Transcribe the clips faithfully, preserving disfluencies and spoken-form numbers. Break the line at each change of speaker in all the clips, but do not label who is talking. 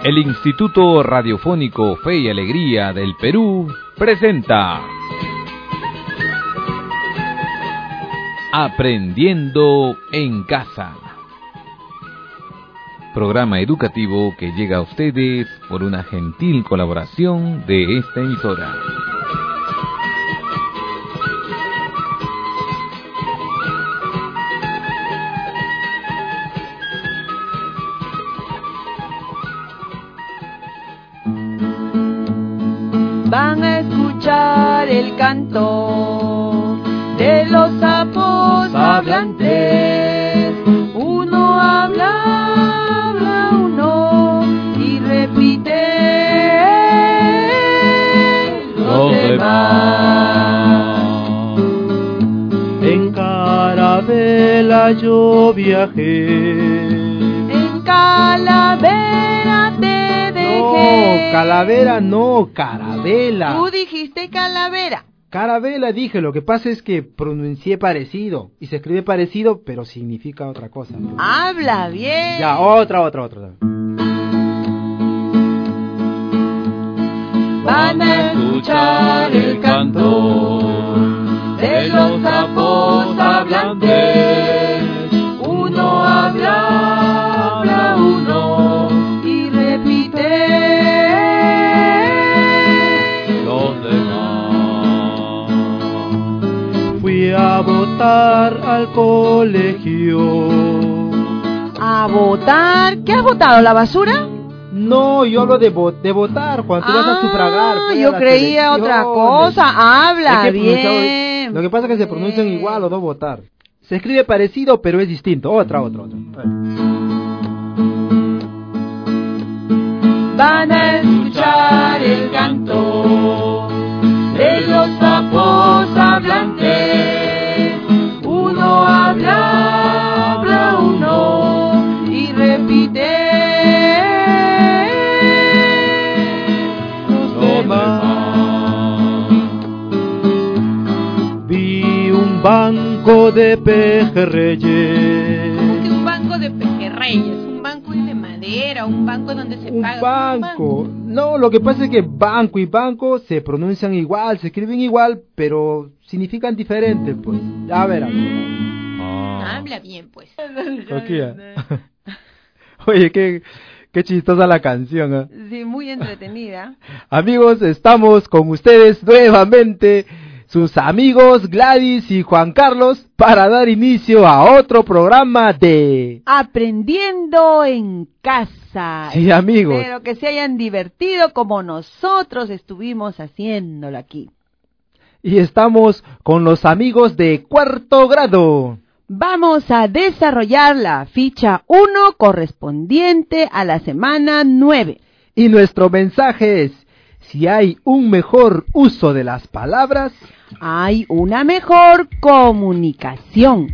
El Instituto Radiofónico Fe y Alegría del Perú presenta Aprendiendo en Casa, programa educativo que llega a ustedes por una gentil colaboración de esta emisora.
Van a escuchar el canto de los sapos hablantes. Uno habla, habla uno y repite los demás.
En Carabela yo viajé.
En Calavera te dejé.
No, Calavera no, Carabela.
Tú dijiste Calavera.
Carabela dije, lo que pasa es que pronuncié parecido, y se escribe parecido, pero significa otra cosa.
Habla bien.
Ya, otra, otra, otra.
Van a escuchar el canto de los sapos hablantes. Uno habla, habla uno y repite
los demás. Fui a votar al colegio.
¿A votar? ¿Qué has votado? ¿La basura?
No, yo hablo de, vo de votar, cuando tú
ah,
vas a sufragar.
Yo creía otra cosa. Habla
es que
bien.
Lo que pasa es que se pronuncian igual o no votar. Se escribe parecido, pero es distinto. Otra, otra, otra.
Van a escuchar el canto de los sapos hablantes. Uno habla, habla uno y repite los demás.
Vi un banco de pejerreyes.
¿Cómo que un banco de pejerreyes? Un banco de madera, un banco donde se
un
paga.
Banco.
Un banco.
No, lo que pasa es que banco y banco se pronuncian igual, se escriben igual, pero significan diferente, pues. Ya verás.
Ah. Habla bien, pues.
Oye, qué, qué chistosa la canción, ¿eh?
Sí, muy entretenida.
Amigos, estamos con ustedes nuevamente, sus amigos Gladys y Juan Carlos, para dar inicio a otro programa de
Aprendiendo en Casa.
Sí, amigos.
Espero que se hayan divertido como nosotros estuvimos haciéndolo aquí.
Y estamos con los amigos de cuarto grado.
Vamos a desarrollar la ficha uno correspondiente a la semana nueve.
Y nuestro mensaje es: si hay un mejor uso de las palabras,
hay una mejor comunicación.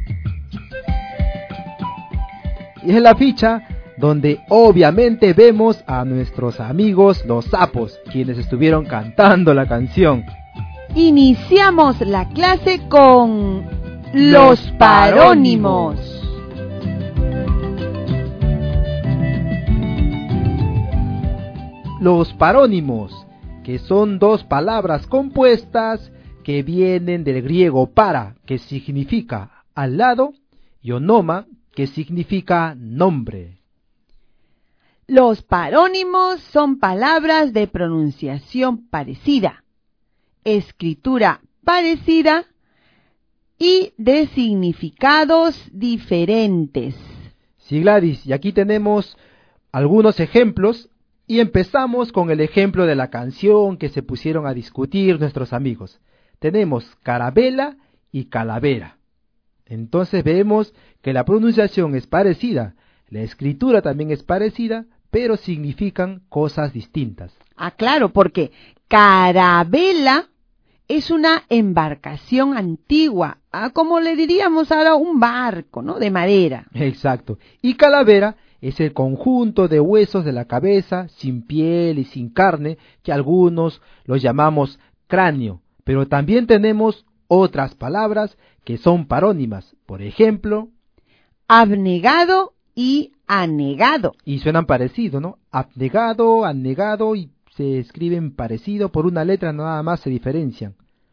Y es la ficha donde obviamente vemos a nuestros amigos los sapos, quienes estuvieron cantando la canción.
Iniciamos la clase con los parónimos.
Los parónimos, que son dos palabras compuestas que vienen del griego para, que significa al lado, y onoma, que significa nombre.
Los parónimos son palabras de pronunciación parecida, escritura parecida y de significados diferentes.
Sí, Gladys, y aquí tenemos algunos ejemplos. Y empezamos con el ejemplo de la canción que se pusieron a discutir nuestros amigos. Tenemos Carabela y Calavera. Entonces vemos que la pronunciación es parecida, la escritura también es parecida, pero significan cosas distintas.
Ah, claro, porque carabela es una embarcación antigua, ah, como le diríamos ahora un barco, ¿no? De madera.
Exacto. Y calavera es el conjunto de huesos de la cabeza, sin piel y sin carne, que algunos los llamamos cráneo. Pero también tenemos otras palabras que son parónimas. Por ejemplo,
abnegado y anegado.
Y suenan parecido, ¿no? Abnegado, anegado, y se escriben parecido, por una letra nada más se diferencian.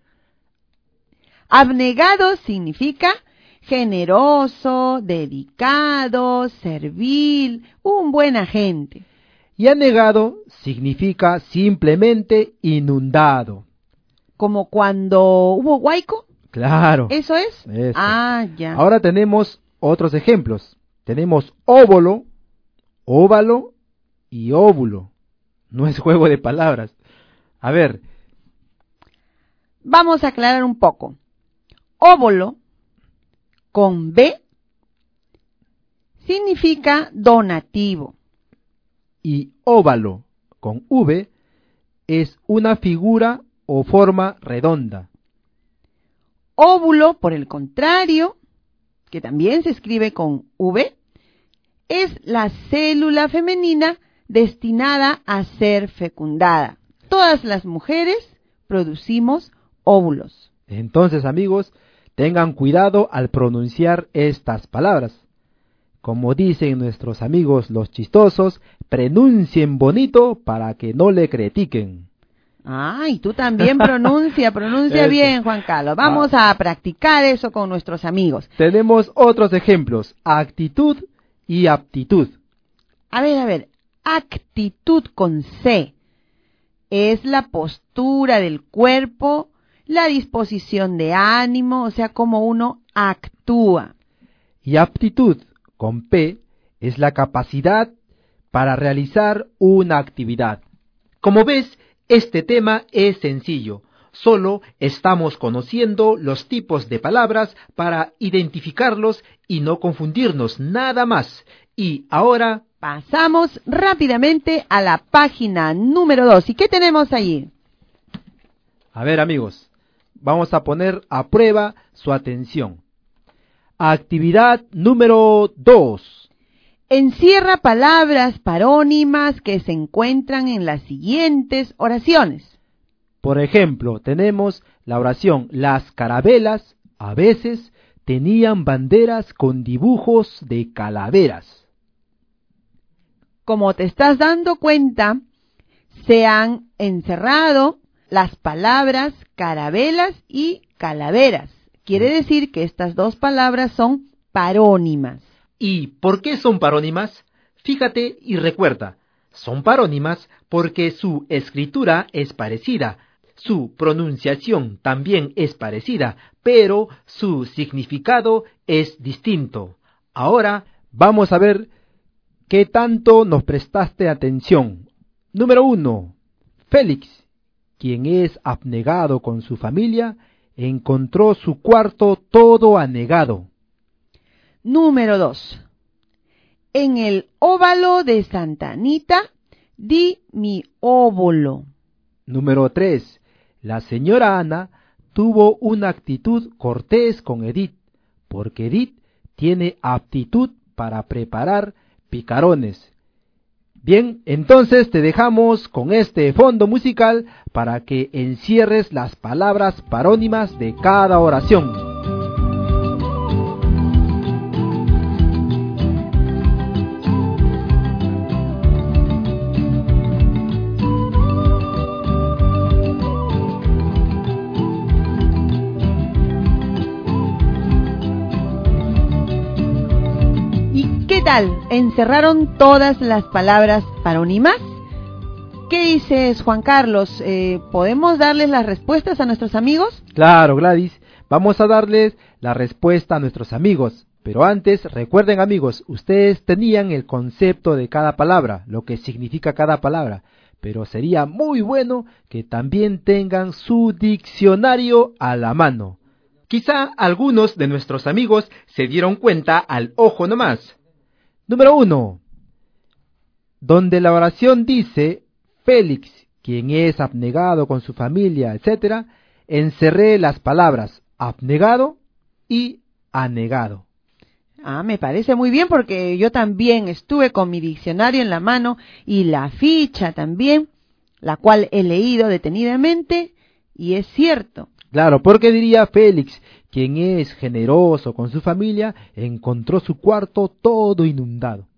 Abnegado significa generoso, dedicado, servil, un buen agente.
Y anegado significa simplemente inundado.
Como cuando hubo huaico.
Claro.
¿Eso es?
Eso.
Ah, ya.
Ahora tenemos otros ejemplos. Tenemos óvulo, óvalo y óvulo. No es juego de palabras. A ver.
Vamos a aclarar un poco. Óvulo, con B, significa donativo.
Y óvalo, con V, es una figura o forma redonda.
Óvulo, por el contrario, que también se escribe con V, es la célula femenina destinada a ser fecundada. Todas las mujeres producimos óvulos.
Entonces, amigos, tengan cuidado al pronunciar estas palabras. Como dicen nuestros amigos los chistosos, pronuncien bonito para que no le critiquen.
Ah, y tú también pronuncia, pronuncia bien, Juan Carlos. Vamos ah. a practicar eso con nuestros amigos.
Tenemos otros ejemplos, actitud y aptitud.
A ver, a ver, actitud con C es la postura del cuerpo, la disposición de ánimo, o sea, como uno actúa.
Y aptitud con P es la capacidad para realizar una actividad. Como ves, este tema es sencillo. Solo estamos conociendo los tipos de palabras para identificarlos y no confundirnos, nada más. Y ahora
pasamos rápidamente a la página número dos. ¿Y qué tenemos allí?
A ver, amigos, vamos a poner a prueba su atención. Actividad número dos.
Encierra palabras parónimas que se encuentran en las siguientes oraciones.
Por ejemplo, tenemos la oración: las carabelas a veces tenían banderas con dibujos de calaveras.
Como te estás dando cuenta, se han encerrado las palabras carabelas y calaveras. Quiere decir que estas dos palabras son parónimas.
¿Y por qué son parónimas? Fíjate y recuerda, son parónimas porque su escritura es parecida, su pronunciación también es parecida, pero su significado es distinto. Ahora vamos a ver qué tanto nos prestaste atención. Número uno. Félix, quien es abnegado con su familia, encontró su cuarto todo anegado.
Número dos. En el óvalo de Santa Anita di mi óvulo.
Número tres. La señora Ana tuvo una actitud cortés con Edith, porque Edith tiene aptitud para preparar picarones. Bien, entonces te dejamos con este fondo musical para que encierres las palabras parónimas de cada oración.
¿Qué tal? ¿Encerraron todas las palabras parónimas? ¿Qué dices, Juan Carlos? Eh, ¿Podemos darles las respuestas a nuestros amigos?
Claro, Gladys. Vamos a darles la respuesta a nuestros amigos. Pero antes, recuerden, amigos, ustedes tenían el concepto de cada palabra, lo que significa cada palabra. Pero sería muy bueno que también tengan su diccionario a la mano. Quizá algunos de nuestros amigos se dieron cuenta al ojo nomás. Número uno. Donde la oración dice: Félix, quien es abnegado con su familia, etcétera, encerré las palabras abnegado y anegado.
Ah, me parece muy bien porque yo también estuve con mi diccionario en la mano y la ficha también, la cual he leído detenidamente y es cierto.
Claro, porque diría Félix, quien es generoso con su familia, encontró su cuarto todo inundado.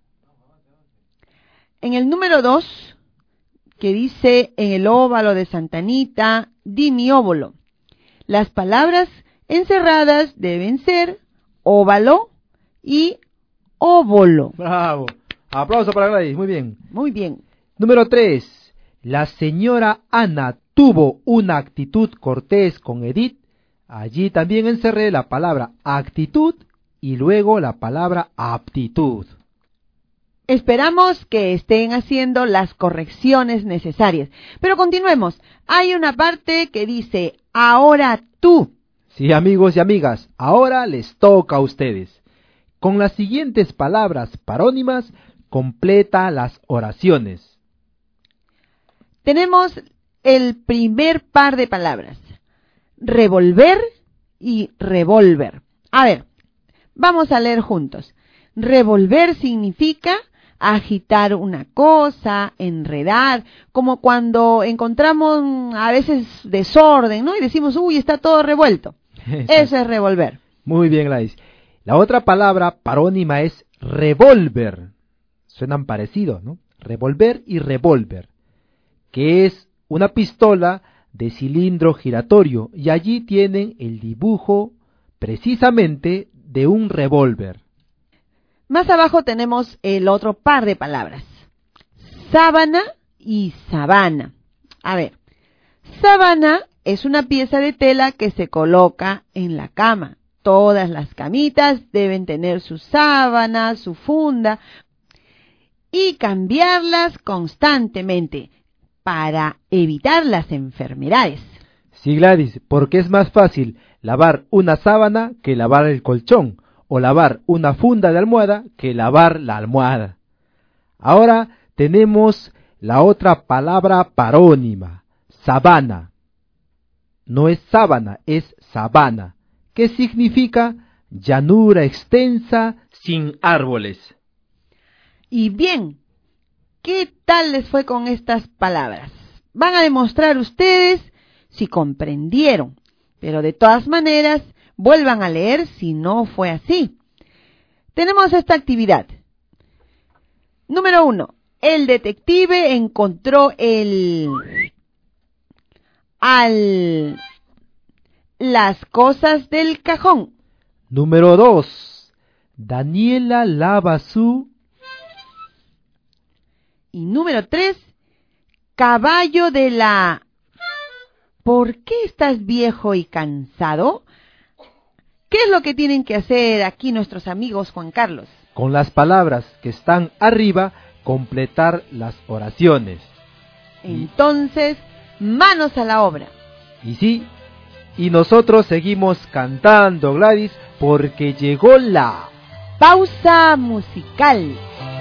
En el número dos, que dice en el óvalo de Santa Anita, di mi óvulo. Las palabras encerradas deben ser óvalo y óvulo.
Bravo. Aplauso para Gladys, muy bien.
Muy bien.
Número tres. La señora Ana tuvo una actitud cortés con Edith. Allí también encerré la palabra actitud y luego la palabra aptitud.
Esperamos que estén haciendo las correcciones necesarias. Pero continuemos. Hay una parte que dice, ahora tú.
Sí, amigos y amigas, ahora les toca a ustedes. Con las siguientes palabras parónimas, completa las oraciones.
Tenemos el primer par de palabras. Revolver y revólver. A ver, vamos a leer juntos. Revolver significa agitar una cosa, enredar, como cuando encontramos a veces desorden, ¿no? Y decimos, uy, está todo revuelto. Eso es revolver.
Muy bien, Gladys. La otra palabra parónima es revólver. Suenan parecidos, ¿no? Revolver y revólver, que es una pistola de cilindro giratorio, y allí tienen el dibujo precisamente de un revólver.
Más abajo tenemos el otro par de palabras, sábana y sabana. A ver, sábana es una pieza de tela que se coloca en la cama. Todas las camitas deben tener su sábana, su funda, y cambiarlas constantemente para evitar las enfermedades.
Sí, Gladys, porque es más fácil lavar una sábana que lavar el colchón, o lavar una funda de almohada que lavar la almohada. Ahora tenemos la otra palabra parónima, sabana. No es sábana, es sabana, que significa llanura extensa sin árboles.
Y bien, ¿qué tal les fue con estas palabras? Van a demostrar ustedes si comprendieron, pero de todas maneras, vuelvan a leer si no fue así. Tenemos esta actividad. Número uno. El detective encontró el... al... las cosas del cajón.
Número dos. Daniela lava su...
Y número tres. Caballo de la... ¿Por qué estás viejo y cansado? ¿Qué es lo que tienen que hacer aquí nuestros amigos, Juan Carlos?
Con las palabras que están arriba, completar las oraciones.
Entonces, manos a la obra.
Y sí, y nosotros seguimos cantando, Gladys, porque llegó la...
pausa musical.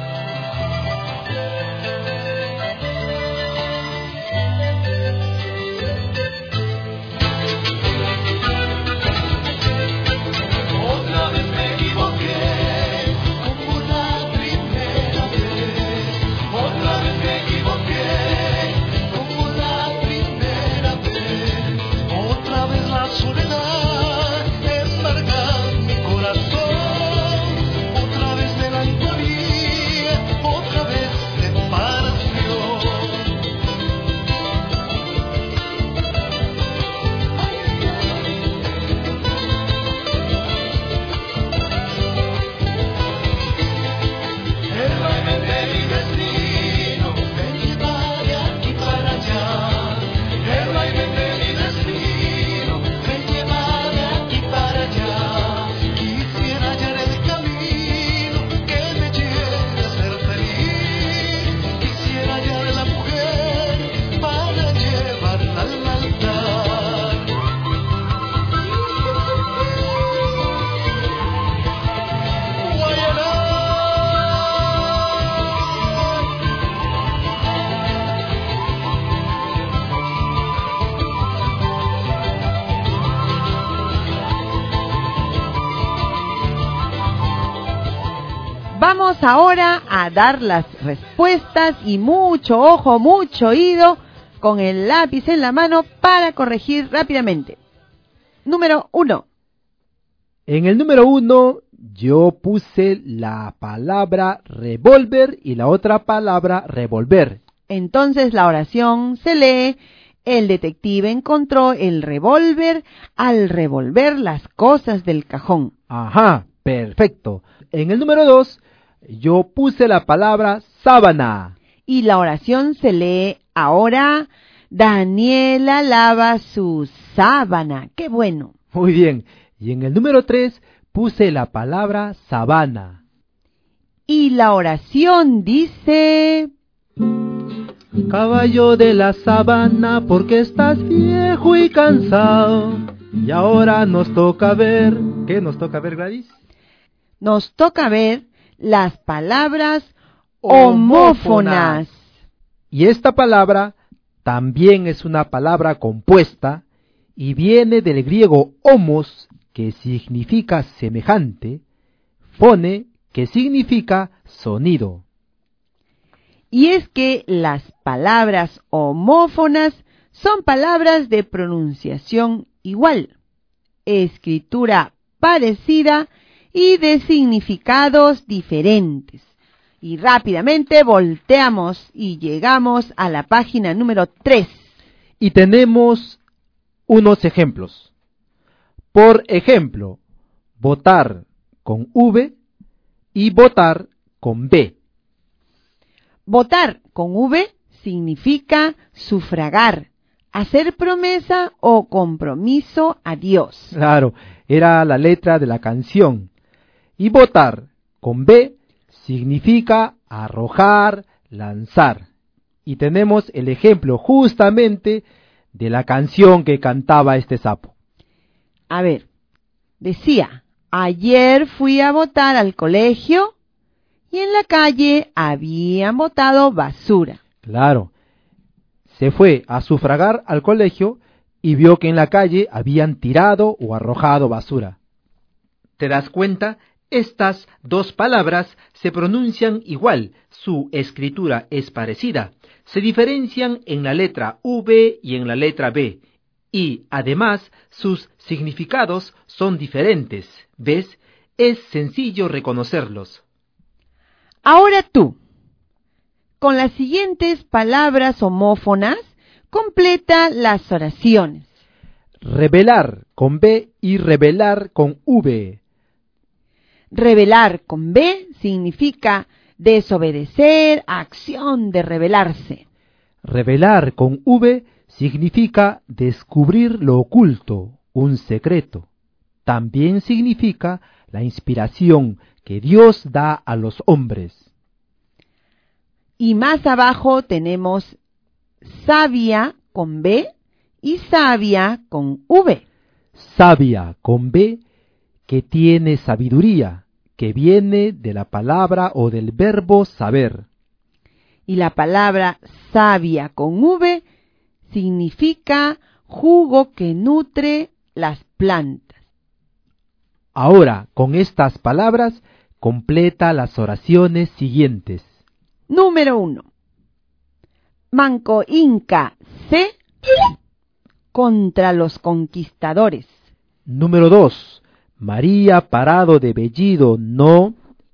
Vamos ahora a dar las respuestas y mucho ojo, mucho oído con el lápiz en la mano para corregir rápidamente. Número uno.
En el número uno yo puse la palabra revólver y la otra palabra revolver.
Entonces la oración se lee: el detective encontró el revólver al revolver las cosas del cajón.
Ajá, perfecto. En el número dos yo puse la palabra sábana.
Y la oración se lee: ahora Daniela lava su sábana. ¡Qué bueno!
Muy bien. Y en el número tres puse la palabra sabana.
Y la oración dice:
caballo de la sabana, porque estás viejo y cansado. Y ahora nos toca ver... ¿Qué nos toca ver, Gladys?
Nos toca ver las palabras homófonas.
Y esta palabra también es una palabra compuesta y viene del griego homos, que significa semejante, fone, que significa sonido.
Y es que las palabras homófonas son palabras de pronunciación igual, escritura parecida y de significados diferentes. Y rápidamente volteamos y llegamos a la página número tres.
Y tenemos unos ejemplos. Por ejemplo, votar con V y votar con B.
Votar con V significa sufragar, hacer promesa o compromiso a Dios.
Claro, era la letra de la canción. Y votar con B significa arrojar, lanzar. Y tenemos el ejemplo justamente de la canción que cantaba este sapo.
A ver, decía: ayer fui a votar al colegio y en la calle habían botado basura.
Claro, se fue a sufragar al colegio y vio que en la calle habían tirado o arrojado basura. ¿Te das cuenta? Estas dos palabras se pronuncian igual, su escritura es parecida, se diferencian en la letra V y en la letra B, y además sus significados son diferentes. ¿Ves? Es sencillo reconocerlos.
Ahora tú, con las siguientes palabras homófonas, completa las oraciones.
Revelar con B y revelar con V.
Revelar con B significa desobedecer, acción de rebelarse.
Revelar con V significa descubrir lo oculto, un secreto. También significa la inspiración que Dios da a los hombres.
Y más abajo tenemos sabia con B y sabia con V.
Sabia con B, que tiene sabiduría, que viene de la palabra o del verbo saber.
Y la palabra sabia con V significa jugo que nutre las plantas.
Ahora, con estas palabras, completa las oraciones siguientes.
Número uno. Manco Inca C contra los conquistadores.
Número dos. María Parado de Bellido no.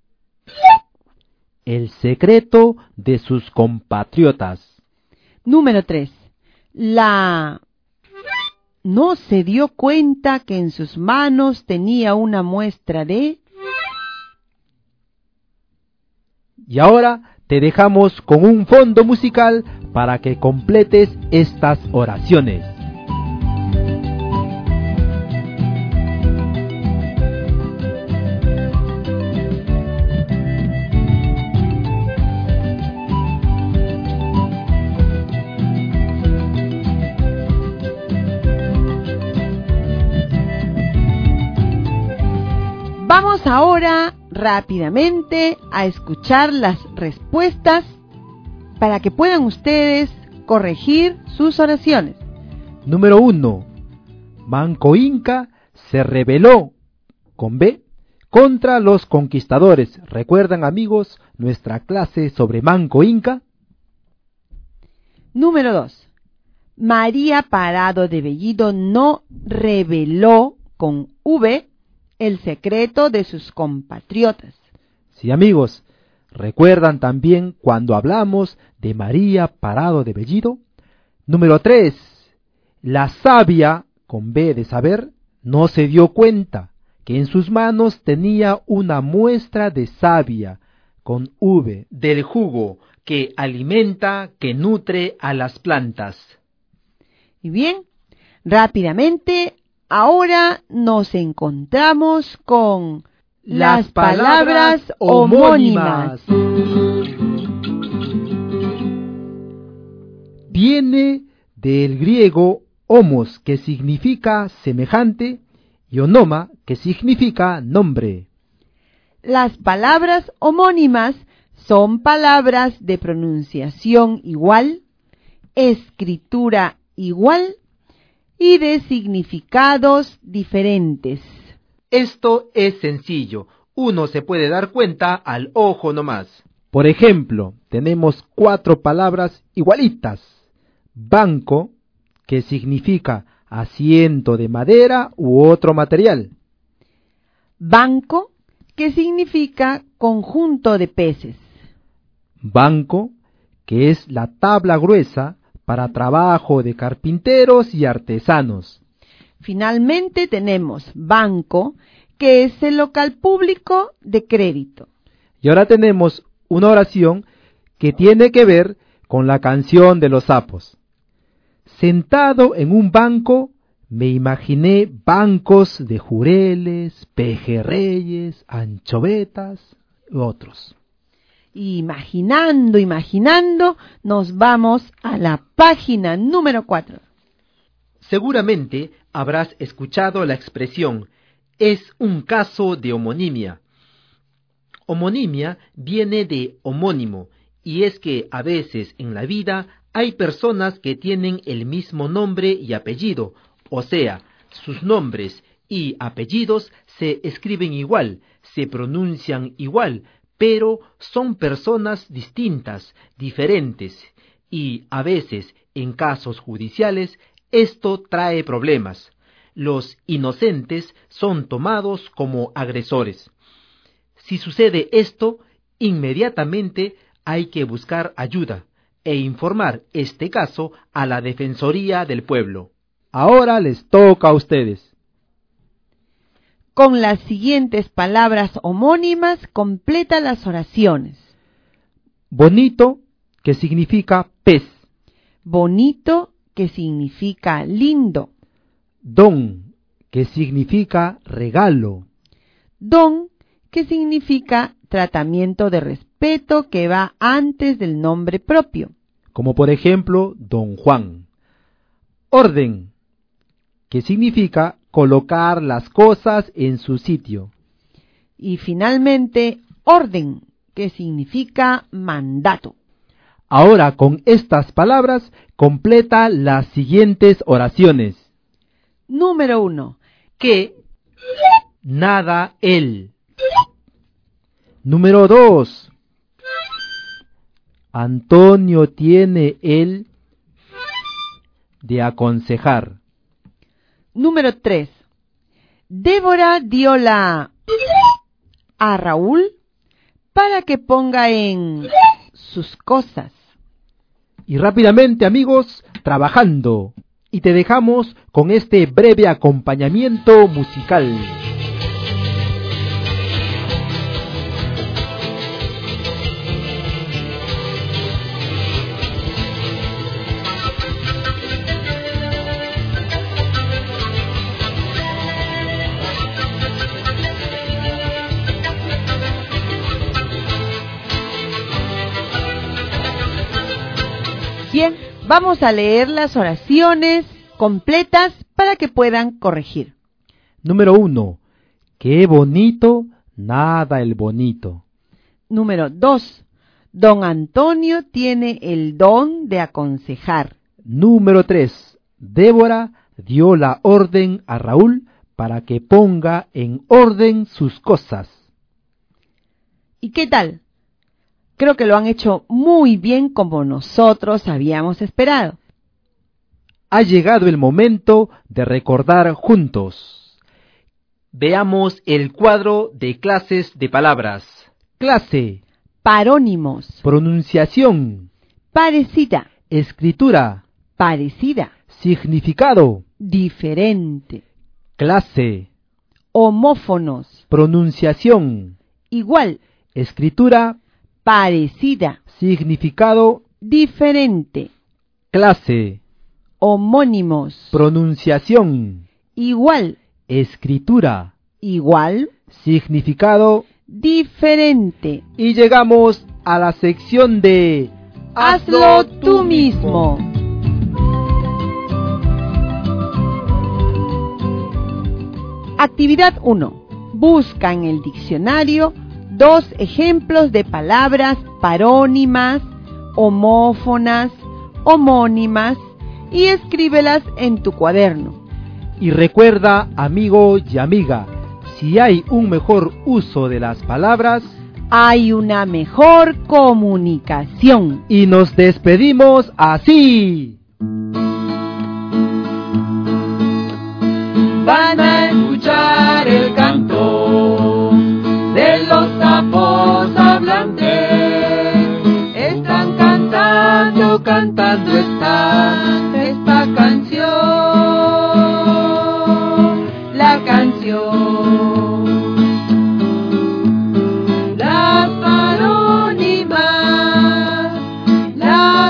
El secreto de sus compatriotas.
Número tres. La no se dio cuenta que en sus manos tenía una muestra de...
Y ahora te dejamos con un fondo musical para que completes estas oraciones.
Vamos ahora rápidamente a escuchar las respuestas para que puedan ustedes corregir sus oraciones.
Número uno. Manco Inca se rebeló con B contra los conquistadores. ¿Recuerdan, amigos, nuestra clase sobre Manco Inca?
Número dos. María Parado de Bellido no rebeló con V el secreto de sus compatriotas.
Sí, amigos, ¿recuerdan también cuando hablamos de María Parado de Bellido? Número tres. La sabia, con B de saber, no se dio cuenta que en sus manos tenía una muestra de savia, con V, del jugo que alimenta, que nutre a las plantas.
Y bien, rápidamente, ahora nos encontramos con las, las palabras, palabras homónimas.
Viene del griego homos, que significa semejante, y onoma, que significa nombre.
Las palabras homónimas son palabras de pronunciación igual, escritura igual y de significados diferentes.
Esto es sencillo, uno se puede dar cuenta al ojo nomás. Por ejemplo, tenemos cuatro palabras igualitas. Banco, que significa asiento de madera u otro material.
Banco, que significa conjunto de peces.
Banco, que es la tabla gruesa para trabajo de carpinteros y artesanos.
Finalmente tenemos banco, que es el local público de crédito.
Y ahora tenemos una oración que tiene que ver con la canción de los sapos. Sentado en un banco, me imaginé bancos de jureles, pejerreyes, anchovetas y otros.
Imaginando, imaginando, nos vamos a la página número cuatro.
Seguramente habrás escuchado la expresión, es un caso de homonimia. Homonimia viene de homónimo, y es que a veces en la vida hay personas que tienen el mismo nombre y apellido, o sea, sus nombres y apellidos se escriben igual, se pronuncian igual, pero son personas distintas, diferentes, y a veces, en casos judiciales, esto trae problemas. Los inocentes son tomados como agresores. Si sucede esto, inmediatamente hay que buscar ayuda e informar este caso a la Defensoría del Pueblo. Ahora les toca a ustedes.
Con las siguientes palabras homónimas completa las oraciones.
Bonito, que significa pez.
Bonito, que significa lindo.
Don, que significa regalo.
Don, que significa tratamiento de respeto que va antes del nombre propio.
Como por ejemplo, Don Juan. Orden, que significa colocar las cosas en su sitio.
Y finalmente, orden, que significa mandato.
Ahora, con estas palabras, completa las siguientes oraciones.
Número uno.
Que nada él. Número dos. Antonio tiene él de aconsejar.
Número tres. Débora dio la a Raúl para que ponga en sus cosas.
Y rápidamente, amigos, trabajando. Y te dejamos con este breve acompañamiento musical.
Bien, vamos a leer las oraciones completas para que puedan corregir.
Número uno. Qué bonito, nada el bonito.
Número dos. Don Antonio tiene el don de aconsejar.
Número tres. Débora dio la orden a Raúl para que ponga en orden sus cosas.
¿Y qué tal? Creo que lo han hecho muy bien como nosotros habíamos esperado.
Ha llegado el momento de recordar juntos. Veamos el cuadro de clases de palabras. Clase,
Parónimos.
pronunciación,
Parecida.
escritura,
Parecida.
significado.
Diferente.
Clase,
Homófonos.
pronunciación,
Igual.
escritura,
Parecida.
significado.
Diferente.
Clase,
Homónimos.
pronunciación,
Igual.
escritura,
Igual.
significado.
Diferente.
Y llegamos a la sección de
Hazlo tú mismo. Actividad uno. Busca en el diccionario dos ejemplos de palabras parónimas, homófonas, homónimas y escríbelas en tu cuaderno.
Y recuerda, amigo y amiga, si hay un mejor uso de las palabras,
Hay una mejor comunicación.
y nos despedimos así.
Van a escuchar el canto de los sapos hablantes. Están cantando, cantando están esta canción, la canción. Las parónimas, las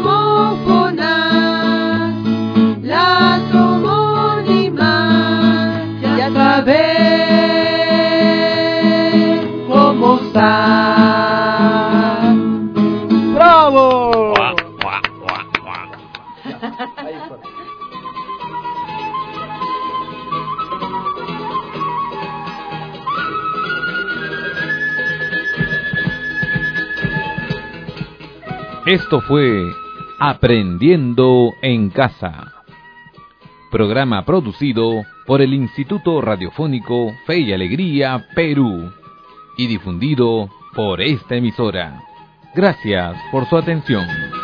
homófonas, las homónimas, ya saben cómo están.
¡Bravo!
Esto fue Aprendiendo en Casa, programa producido por el Instituto Radiofónico Fe y Alegría Perú y difundido por esta emisora. Gracias por su atención.